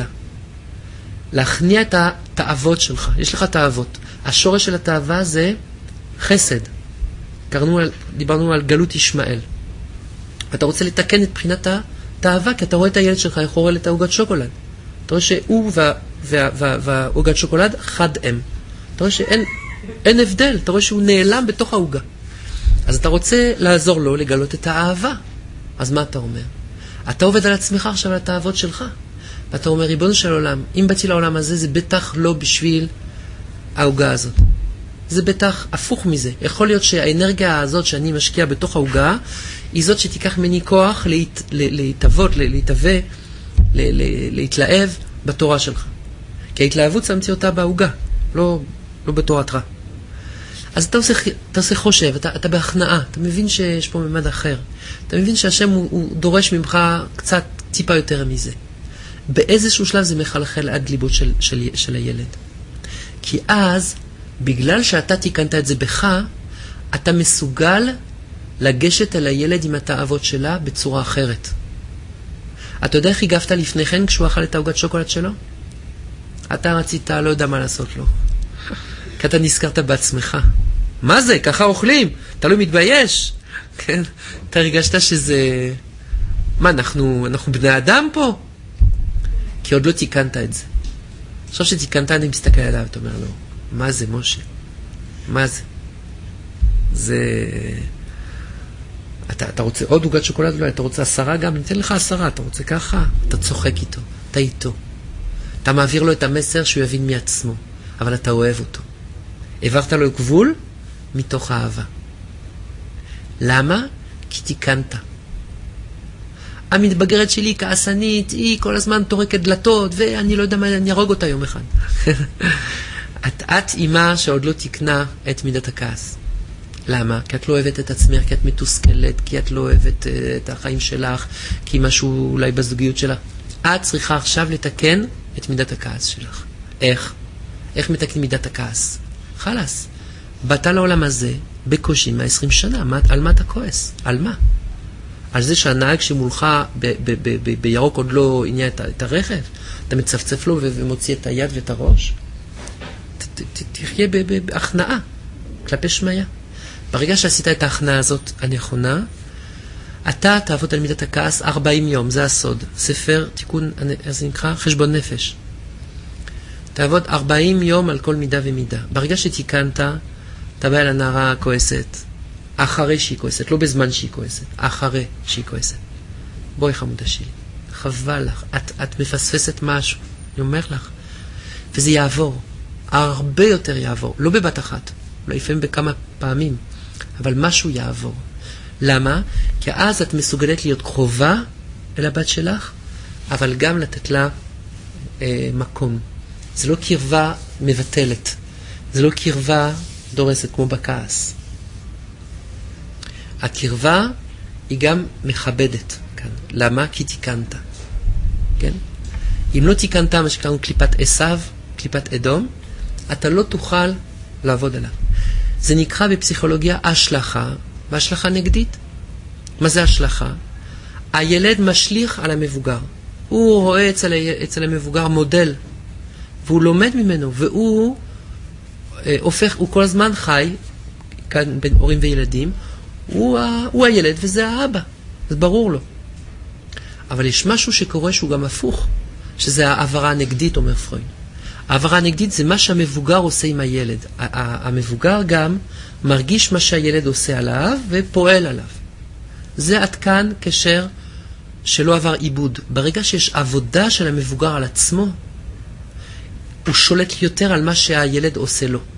Speaker 1: להכניע את התאוות שלך. יש לך תאוות. השורש של התאווה זה חסד. קראנו על, דיברנו על גלות ישמעאל. ואתה רוצה לתקן את בחינת התאווה, כי אתה רואה את הילד שלך, יכול לראות את העוגת שוקולד. אתה רואה שהוא וה, וה, וה, והעוגת שוקולד חד הם. אתה רואה שאין אין הבדל, אתה רואה שהוא נעלם בתוך העוגה. אז אתה רוצה לעזור לו לגלות את האהבה. אז מה אתה אומר? אתה עובד על עצמך עכשיו על התאוות שלך. ואתה אומר, ריבונו של עולם, אם באתי לעולם הזה, זה בטח לא בשביל העוגה הזאת. זה בטח הפוך מזה. יכול להיות שהאנרגיה הזאת שאני משקיע בתוך העוגה, היא זאת שתיקח ממני כוח להת, להתאבות, להתאווה, להתלהב בתורה שלך. כי ההתלהבות שמתי אותה בעוגה, לא, לא בתורתך. אז אתה עושה, אתה עושה חושב, אתה, אתה בהכנעה, אתה מבין שיש פה ממד אחר. אתה מבין שהשם הוא, הוא דורש ממך קצת טיפה יותר מזה. באיזשהו שלב זה מחלחל עד ליבו של, של, של הילד. כי אז, בגלל שאתה תיקנת את זה בך, אתה מסוגל לגשת אל הילד עם התאוות שלה בצורה אחרת. אתה יודע איך הגבת לפני כן כשהוא אכל את העוגת שוקולד שלו? אתה רצית, לא יודע מה לעשות לו. כי אתה נזכרת בעצמך. מה זה? ככה אוכלים? אתה לא מתבייש? כן? אתה הרגשת שזה... מה, אנחנו, אנחנו בני אדם פה? כי עוד לא תיקנת את זה. עכשיו שתיקנת, אני מסתכל עליו, אתה אומר לו, מה זה, משה? מה זה? זה... אתה, אתה רוצה עוד עוגת שוקולד? לא, אתה רוצה עשרה גם? ניתן לך עשרה, אתה רוצה ככה? אתה צוחק איתו, אתה איתו. אתה מעביר לו את המסר שהוא יבין מעצמו, אבל אתה אוהב אותו. העברת לו גבול מתוך אהבה. למה? כי תיקנת. המתבגרת שלי כעסנית, היא כל הזמן תורקת דלתות, ואני לא יודע מה, אני ארוג אותה יום אחד. את, את אימה שעוד לא תקנה את מידת הכעס. למה? כי את לא אוהבת את עצמך, כי את מתוסכלת, כי את לא אוהבת את החיים שלך, כי משהו אולי בזוגיות שלך. את צריכה עכשיו לתקן את מידת הכעס שלך. איך? איך מתקנים מידת הכעס? חלס. באת לעולם הזה בקושי מאה ועשרים שנה. מה, על מה אתה כועס? על מה? על זה שהנהג שמולך ב- ב- ב- ב- בירוק עוד לא עניין את, את הרכב, אתה מצפצף לו ומוציא את היד ואת הראש. ת, ת, תחיה ב- ב- בהכנעה, כלפי שמיה. ברגע שעשית את ההכנעה הזאת הנכונה, אתה תעבוד על מידת הכעס ארבעים יום, זה הסוד. ספר, תיקון, זה נקרא חשבון נפש. תעבוד ארבעים יום על כל מידה ומידה. ברגע שתיקנת, אתה בא אל הנערה כועסת, אחרי שהיא כועסת, לא בזמן שהיא כועסת, אחרי שהיא כועסת. בואי חמודה שלי, חבל לך, את, את מפספסת משהו, אני אומר לך. וזה יעבור, הרבה יותר יעבור, לא בבת אחת, אולי לפעמים בכמה פעמים, אבל משהו יעבור. למה? כי אז את מסוגלת להיות קרובה אל הבת שלך, אבל גם לתת לה אה, מקום. זה לא קרבה מבטלת, זה לא קרבה דורסת כמו בכעס. הקרבה היא גם מכבדת כאן. למה? כי תיקנת. כן? אם לא תיקנת מה שקראנו קליפת עשיו, קליפת אדום, אתה לא תוכל לעבוד עליו. זה נקרא בפסיכולוגיה השלכה, והשלכה נגדית. מה זה השלכה? הילד משליך על המבוגר. הוא רואה אצל, אצל המבוגר מודל, והוא לומד ממנו, והוא אה, הופך, הוא כל הזמן חי, כאן בין הורים וילדים, הוא, ה, הוא הילד וזה האבא, זה ברור לו. אבל יש משהו שקורה שהוא גם הפוך, שזה העברה הנגדית, אומר פרויד. העברה הנגדית זה מה שהמבוגר עושה עם הילד. המבוגר גם מרגיש מה שהילד עושה עליו ופועל עליו. זה עד כאן קשר שלא עבר עיבוד. ברגע שיש עבודה של המבוגר על עצמו, הוא שולט יותר על מה שהילד עושה לו.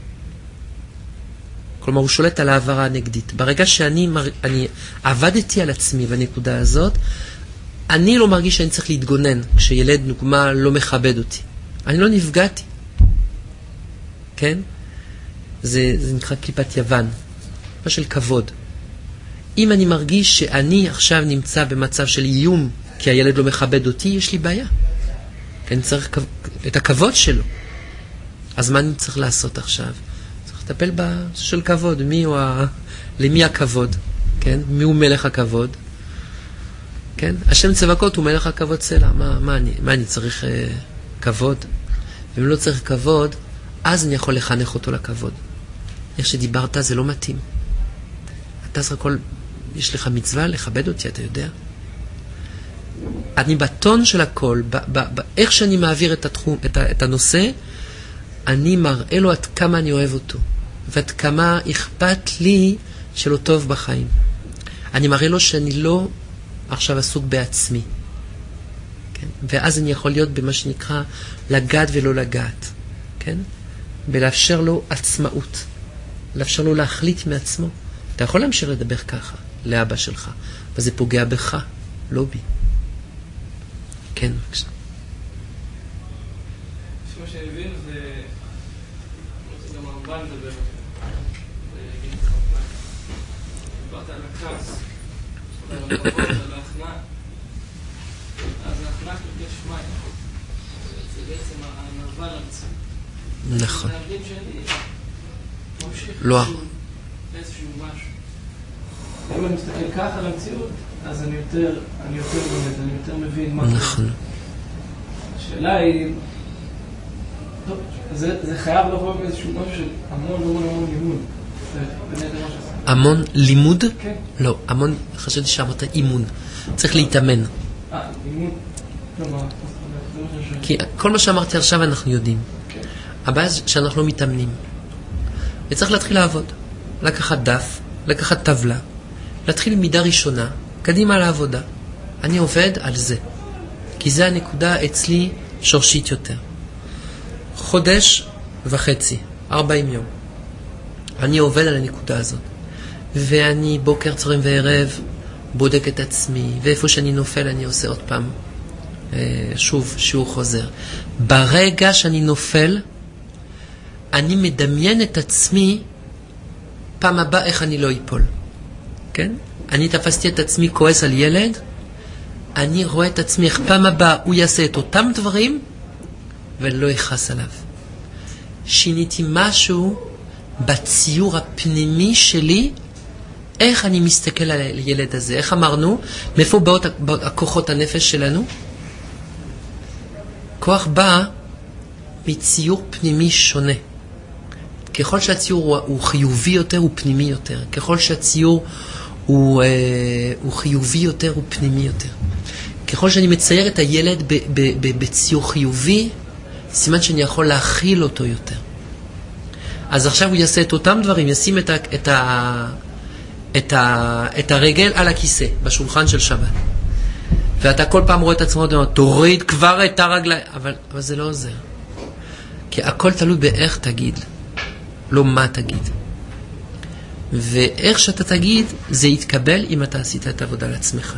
Speaker 1: כלומר, הוא שולט על העברה הנגדית. ברגע שאני אני עבדתי על עצמי בנקודה הזאת, אני לא מרגיש שאני צריך להתגונן כשילד נוגמה לא מכבד אותי. אני לא נפגעתי. כן? זה, זה נקרא קליפת יוון. מה של כבוד. אם אני מרגיש שאני עכשיו נמצא במצב של איום כי הילד לא מכבד אותי, יש לי בעיה. כי אני צריך את הכבוד שלו. אז מה אני צריך לעשות עכשיו? צריך לטפל בשל כבוד. מי הוא ה... למי הכבוד? כן? מי הוא מלך הכבוד? כן? השם צבקות הוא מלך הכבוד סלע. מה, מה, אני, מה אני צריך אה, כבוד? ואם לא צריך כבוד, אז אני יכול לחנך אותו לכבוד. איך שדיברת זה לא מתאים. אתה צריך הכל, יש לך מצווה לכבד אותי, אתה יודע? אני בטון של הכל, ב, ב, ב, איך שאני מעביר את, התחום, את, ה, את הנושא, אני מראה לו עד כמה אני אוהב אותו, ועד כמה אכפת לי שלו טוב בחיים. אני מראה לו שאני לא עכשיו עסוק בעצמי. כן? ואז אני יכול להיות במה שנקרא לגעת ולא לגעת. כן? ולאפשר לו עצמאות. לאפשר לו להחליט מעצמו. אתה יכול להמשיך לדבר ככה לאבא שלך, וזה פוגע בך, לא בי. כן, בבקשה.
Speaker 2: שמה שאני מבין זה... גם הרמב"ן מדבר על זה. דיברת על הכעס, על הכבוד, על ההכנעה. אז ההכנעה כלפי שמיים. זה בעצם הענווה למציאות.
Speaker 1: נכון.
Speaker 2: זה להבין שאני ממשיך
Speaker 1: לא.
Speaker 2: איזשהו משהו. אם אני מסתכל ככה על המציאות, אז אני יותר, אני יותר באמת, אני יותר מבין מה...
Speaker 1: נכון.
Speaker 2: השאלה היא... טוב, זה, זה חייב לבוא באיזשהו משהו של המון המון המון לימוד. זה באמת מה שעושה.
Speaker 1: המון לימוד?
Speaker 2: כן.
Speaker 1: לא, המון, חשבתי שאמרת אימון. צריך להתאמן.
Speaker 2: אה, לימוד? לא, מה?
Speaker 1: כי כל מה שאמרתי עכשיו אנחנו יודעים.
Speaker 2: כן.
Speaker 1: הבעיה זה שאנחנו לא מתאמנים. וצריך להתחיל לעבוד. לקחת דף, לקחת טבלה, להתחיל עם מידה ראשונה, קדימה לעבודה. אני עובד על זה. כי זה הנקודה אצלי שורשית יותר. חודש וחצי, ארבעים יום. אני עובד על הנקודה הזאת. ואני בוקר, צהריים וערב בודק את עצמי, ואיפה שאני נופל אני עושה עוד פעם שוב שיעור חוזר. ברגע שאני נופל, אני מדמיין את עצמי פעם הבאה איך אני לא איפול. כן? אני תפסתי את עצמי כועס על ילד, אני רואה את עצמי איך פעם הבאה הוא יעשה את אותם דברים ולא יכעס עליו. שיניתי משהו בציור הפנימי שלי, איך אני מסתכל על הילד הזה? איך אמרנו? מאיפה באות הכוחות הנפש שלנו? כוח בא מציור פנימי שונה. ככל שהציור הוא, הוא חיובי יותר, הוא פנימי יותר. ככל שהציור הוא, אה, הוא חיובי יותר, הוא פנימי יותר. ככל שאני מצייר את הילד ב, ב, ב, בציור חיובי, סימן שאני יכול להכיל אותו יותר. אז עכשיו הוא יעשה את אותם דברים, ישים את, ה, את, ה, את, ה, את הרגל על הכיסא, בשולחן של שבת. ואתה כל פעם רואה את עצמו, תוריד כבר את הרגליים, אבל, אבל זה לא עוזר. כי הכל תלוי באיך תגיד, לא מה תגיד. ואיך שאתה תגיד, זה יתקבל אם אתה עשית את העבודה לעצמך.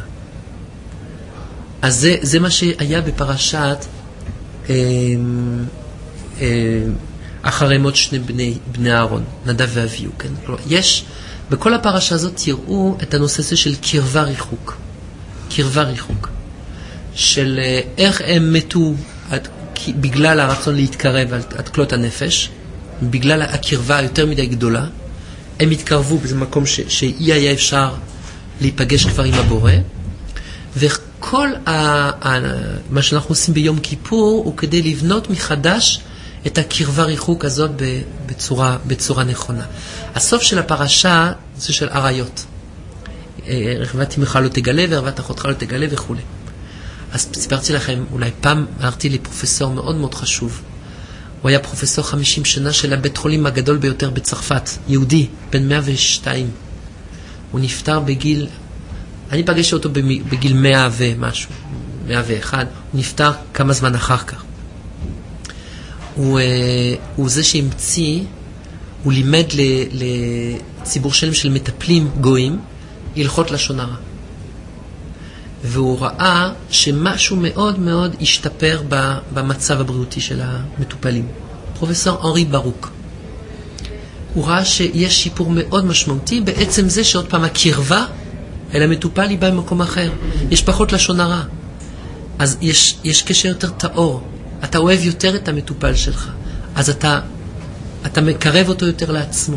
Speaker 1: אז זה, זה מה שהיה בפרשת אה, אה, אחרי מות שני בני, בני אהרון, נדב ואביהו. כן? יש, בכל הפרשה הזאת תראו את הנושא הזה של קרבה ריחוק. קרבה ריחוק. של אה, איך הם מתו עד, כי, בגלל הרצון להתקרב עד, עד כלות הנפש, בגלל הקרבה היותר מדי גדולה, הם התקרבו באיזה מקום ש, שאי היה אפשר להיפגש כבר עם הבורא, וכל ה, ה, מה שאנחנו עושים ביום כיפור הוא כדי לבנות מחדש את הקרבה ריחוק הזאת בצורה, בצורה נכונה. הסוף של הפרשה זה של עריות. רחבת אמך לא תגלה ורחבת אחותך לא תגלה וכו'. אז סיפרתי לכם, אולי פעם אמרתי לי פרופסור מאוד מאוד חשוב. הוא היה פרופסור חמישים שנה של הבית חולים הגדול ביותר בצרפת, יהודי, בן מאה ושתיים. הוא נפטר בגיל, אני פגשתי אותו בגיל מאה ומשהו, מאה ואחת, הוא נפטר כמה זמן אחר כך. הוא, הוא זה שהמציא, הוא לימד לציבור שלם של מטפלים גויים, הלכות לשון הרע. והוא ראה שמשהו מאוד מאוד השתפר במצב הבריאותי של המטופלים. פרופסור אנרי ברוק. הוא ראה שיש שיפור מאוד משמעותי בעצם זה שעוד פעם הקרבה אל המטופל היא באה במקום אחר. יש פחות לשון הרע. אז יש, יש קשר יותר טהור. אתה אוהב יותר את המטופל שלך. אז אתה, אתה מקרב אותו יותר לעצמו.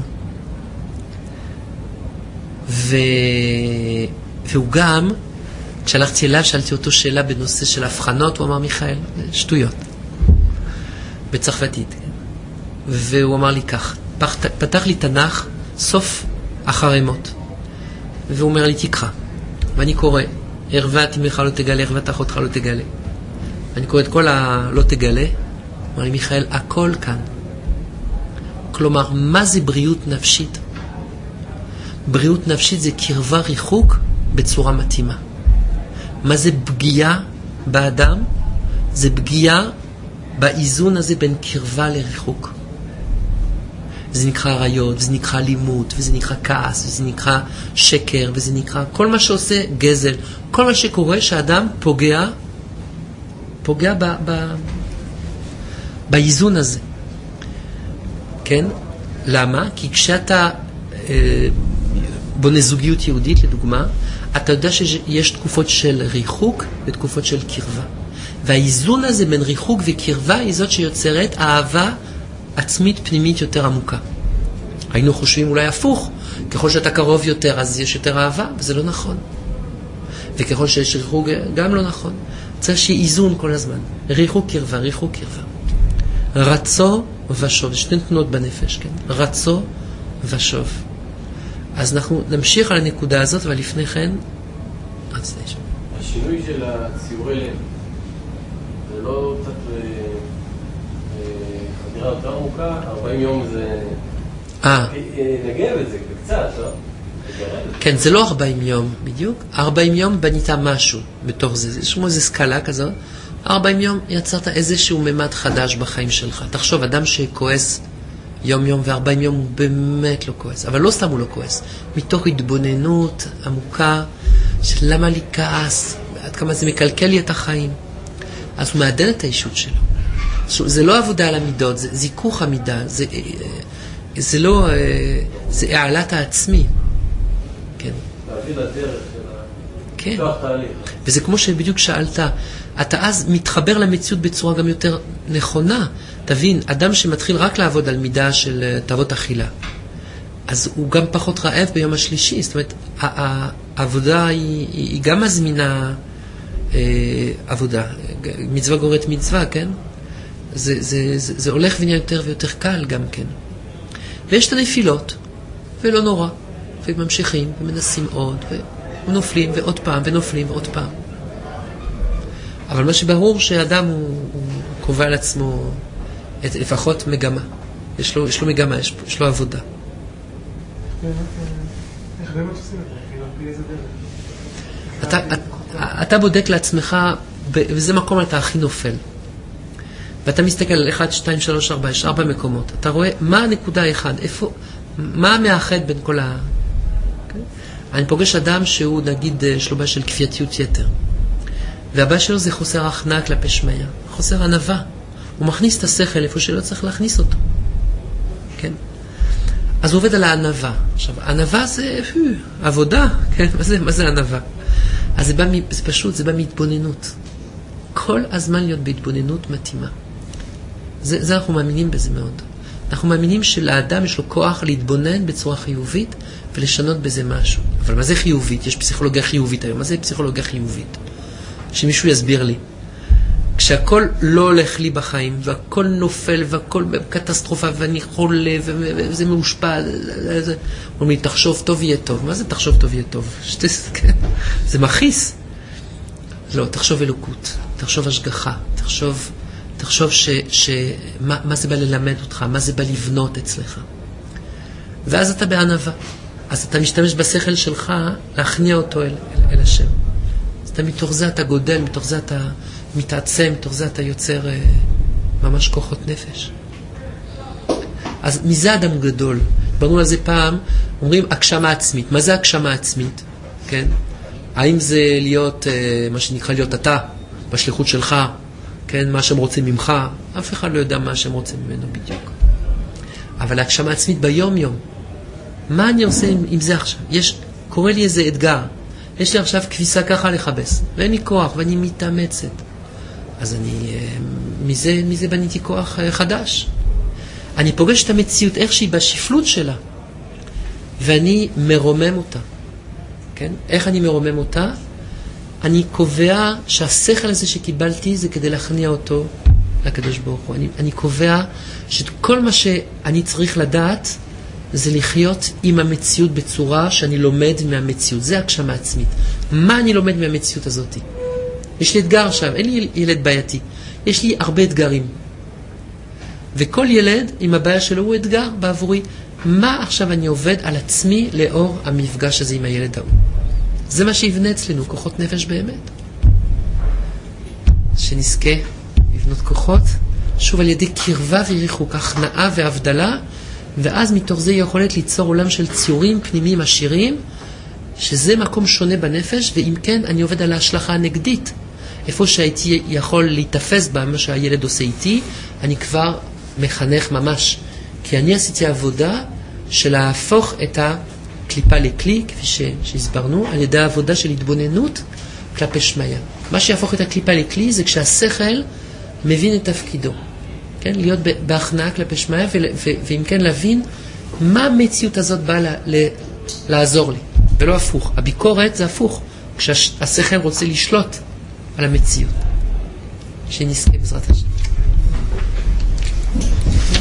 Speaker 1: ו... והוא גם, כשהלכתי אליו, שאלתי אותו שאלה בנושא של הבחנות, הוא אמר, מיכאל, שטויות. בצרפתית. והוא אמר לי כך, פתח לי תנ"ך, סוף אחרי מות. והוא אומר לי, תקרא. ואני קורא, ערוות אמך לא תגלה, ערוות אחותך לא תגלה. אני קורא את כל הלא תגלה, אמר לי, מיכאל, הכל כאן. כלומר, מה זה בריאות נפשית? בריאות נפשית זה קרבה ריחוק בצורה מתאימה. מה זה פגיעה באדם? זה פגיעה באיזון הזה בין קרבה לריחוק. זה נקרא עריות, וזה נקרא לימוד, וזה נקרא כעס, וזה נקרא שקר, וזה נקרא כל מה שעושה גזל. כל מה שקורה שהאדם פוגע, פוגע ב, ב, באיזון הזה. כן? למה? כי כשאתה אה, בונה זוגיות יהודית, לדוגמה, אתה יודע שיש תקופות של ריחוק ותקופות של קרבה. והאיזון הזה בין ריחוק וקרבה היא זאת שיוצרת אהבה עצמית פנימית יותר עמוקה. היינו חושבים אולי הפוך, ככל שאתה קרוב יותר אז יש יותר אהבה, וזה לא נכון. וככל שיש ריחוק גם לא נכון. צריך שיהיה איזון כל הזמן. ריחוק קרבה, ריחוק קרבה. רצו ושוב, זה שתי תנועות בנפש, כן? רצו ושוב. אז אנחנו נמשיך על הנקודה הזאת, אבל לפני כן
Speaker 3: השינוי של הציורי לב זה לא קצת חדירה יותר עמוקה? ארבעים יום זה נגע בזה קצת, לא?
Speaker 1: כן, זה לא ארבעים יום בדיוק. ארבעים יום בנית משהו בתוך זה, זה כמו איזו סקאלה כזאת. ארבעים יום יצרת איזשהו ממד חדש בחיים שלך. תחשוב, אדם שכועס יום יום וארבעים יום הוא באמת לא כועס, אבל לא סתם הוא לא כועס, מתוך התבוננות עמוקה של למה לי כעס, עד כמה זה מקלקל לי את החיים. אז הוא מעדן את האישות שלו. זה לא עבודה על המידות, זה זיכוך המידה, זה, זה לא, זה העלת העצמי. כן.
Speaker 3: להביא לדרך של
Speaker 1: כן.
Speaker 3: תהליך.
Speaker 1: וזה כמו שבדיוק שאלת, אתה אז מתחבר למציאות בצורה גם יותר נכונה. תבין, אדם שמתחיל רק לעבוד על מידה של תאוות אכילה, אז הוא גם פחות רעב ביום השלישי. זאת אומרת, העבודה היא, היא גם מזמינה אה, עבודה. מצווה גוררת מצווה, כן? זה, זה, זה, זה הולך ונהיה יותר ויותר קל גם כן. ויש את הנפילות, ולא נורא. וממשיכים, ומנסים עוד, ונופלים, ועוד פעם, ונופלים, ועוד פעם. אבל מה שברור שהאדם הוא, הוא קובע על עצמו את, לפחות מגמה. יש לו, יש לו מגמה, יש, יש לו עבודה.
Speaker 4: איך באמת עושים את זה? בלי איזה דרך?
Speaker 1: אתה, אתה, אתה בודק לעצמך, וזה מקום אתה הכי נופל. ואתה מסתכל על אחד, שתיים, שלוש, ארבע, יש ארבע מקומות. אתה רואה מה הנקודה האחד, איפה, מה מאחד בין כל ה... אני פוגש אדם שהוא נגיד שלובה של כפייתיות יתר. והבא שלו זה חוסר הכנעה כלפי שמיה, חוסר ענווה. הוא מכניס את השכל איפה שלא צריך להכניס אותו. כן? אז הוא עובד על הענווה. עכשיו, ענווה זה עבודה, כן? מה זה, מה זה ענווה? אז זה, בא, זה פשוט, זה בא מהתבוננות. כל הזמן להיות בהתבוננות מתאימה. זה, זה אנחנו מאמינים בזה מאוד. אנחנו מאמינים שלאדם יש לו כוח להתבונן בצורה חיובית ולשנות בזה משהו. אבל מה זה חיובית? יש פסיכולוגיה חיובית היום. מה זה פסיכולוגיה חיובית? שמישהו יסביר לי. כשהכל לא הולך לי בחיים, והכל נופל, והכל קטסטרופה, ואני חולה, וזה מאושפע, אומרים לי, תחשוב טוב יהיה טוב. מה זה תחשוב טוב יהיה טוב? זה מכעיס. לא, תחשוב אלוקות, תחשוב השגחה, תחשוב, תחשוב ש, ש, מה, מה זה בא ללמד אותך, מה זה בא לבנות אצלך. ואז אתה בענווה. אז אתה משתמש בשכל שלך להכניע אותו אל, אל, אל השם. אז אתה מתוך זה אתה גודל, מתוך זה אתה מתעצם, מתוך זה אתה יוצר אה, ממש כוחות נפש. אז מזה אדם גדול. ברנו על זה פעם, אומרים הגשמה עצמית. מה זה הגשמה עצמית? כן? האם זה להיות, אה, מה שנקרא להיות אתה, בשליחות שלך, כן? מה שהם רוצים ממך? אף אחד לא יודע מה שהם רוצים ממנו בדיוק. אבל הגשמה עצמית ביום יום. מה אני עושה עם, עם זה עכשיו? יש, קורא לי איזה אתגר. יש לי עכשיו כביסה ככה לחבס, ואין לי כוח, ואני מתאמצת. אז אני, מזה, מזה בניתי כוח חדש. אני פוגש את המציאות, איך שהיא בשפלות שלה, ואני מרומם אותה. כן? איך אני מרומם אותה? אני קובע שהשכל הזה שקיבלתי זה כדי להכניע אותו לקדוש ברוך הוא. אני, אני קובע שכל מה שאני צריך לדעת זה לחיות עם המציאות בצורה שאני לומד מהמציאות. זה הגשמה עצמית. מה אני לומד מהמציאות הזאת? יש לי אתגר עכשיו, אין לי ילד בעייתי. יש לי הרבה אתגרים. וכל ילד עם הבעיה שלו הוא אתגר בעבורי. מה עכשיו אני עובד על עצמי לאור המפגש הזה עם הילד ההוא? זה מה שיבנה אצלנו, כוחות נפש באמת. שנזכה לבנות כוחות, שוב על ידי קרבה וריחוק, הכנעה והבדלה, ואז מתוך זה יכולת ליצור עולם של ציורים פנימיים עשירים, שזה מקום שונה בנפש, ואם כן אני עובד על ההשלכה הנגדית. איפה שהייתי יכול להתאפס בה, מה שהילד עושה איתי, אני כבר מחנך ממש. כי אני עשיתי עבודה של להפוך את הקליפה לכלי, כפי שהסברנו, על ידי העבודה של התבוננות כלפי שמיה. מה שיהפוך את הקליפה לכלי זה כשהשכל מבין את תפקידו. כן? להיות בהכנעה כלפי שמיה, ואם כן להבין מה המציאות הזאת באה לעזור לי. ולא הפוך. הביקורת זה הפוך. כשהשכל רוצה לשלוט על המציאות. שנזכה בעזרת השם.